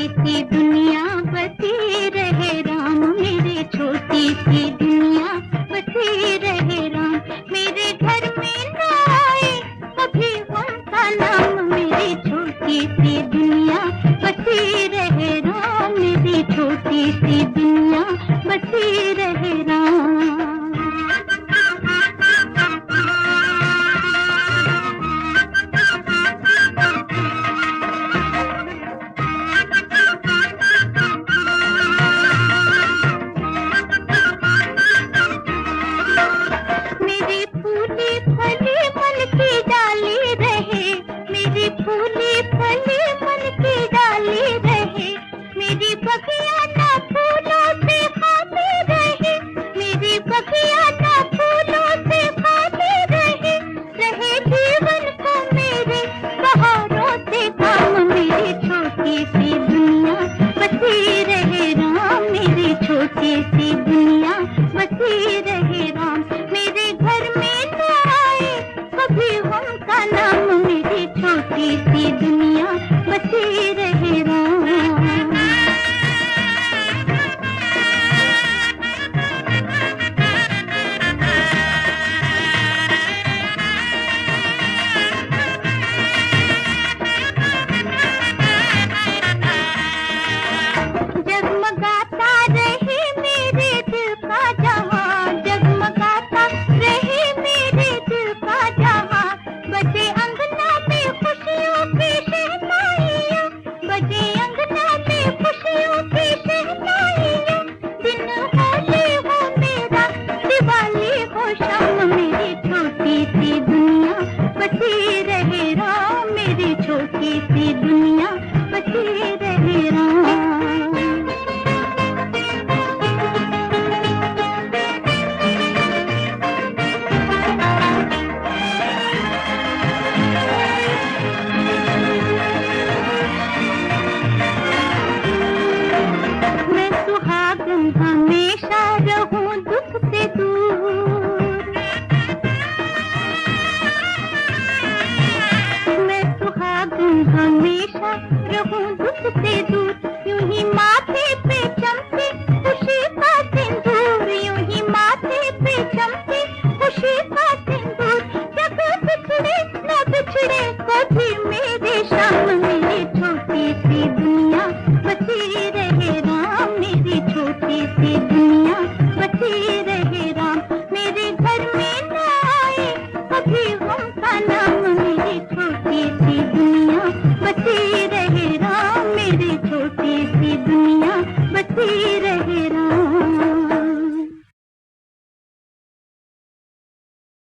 सी दुनिया बसी रहे राम, मेरी छोटी सी दुनिया बसी रहे राम। मेरे घर में न आए कभी उनका नाम, मेरी छोटी सी दुनिया बसी रहे राम, मेरी छोटी सी दुनिया बसी रहे राम। मेरी फूली फली मन की डाली रहे, मेरी फूली फली मन की डाली रहे, मेरी बगिया ना फूलों से खाती रहे, मेरी बगिया ना फूलों से खाती रहे, रहे जीवन को मेरे बहारों से काम, मेरी छोटी सी दुनिया बसी रहे राम, मेरी छोटी सी दुनिया बसी रहे राम। मेरे घर में न आए कभी उनका नाम, मेरी छोटी सी दुनिया बसी रहे राम। जगमगाता रहे मेरे दिल का जहां, जगमगाता रहे मेरे दिल का जहां, बजे अंगना में खुशियों की शहनाइयां, बजे अंगना में खुशियों की शहनाइयां। दिन होली हो मेरा, दिवाली हो शाम, मेरी छोटी सी दुनिया बसी रहे राम, मेरी छोटी सी दुनिया बसी रहे राम। मैं सुहागन हमेशा रहूं दुख से दूर, मैं सुहागन हमेशा रहूं दुख से दूर, यूं ही माथे पे चमके खुशी का सिंदूर, यूं ही माथे पे चमके खुशी का सिंदूर। जब बिछड़े न बिछड़े कभी मेरे शाम, मेरी छोटी सी दुनिया बसी रहे राम, मेरी छोटी सी दुनिया बसी रहे राम। मेरे घर में न आए कभी उनका नाम, मेरी छोटी सी दुनिया बसी रहे राम, मेरी छोटी सी दुनिया बसी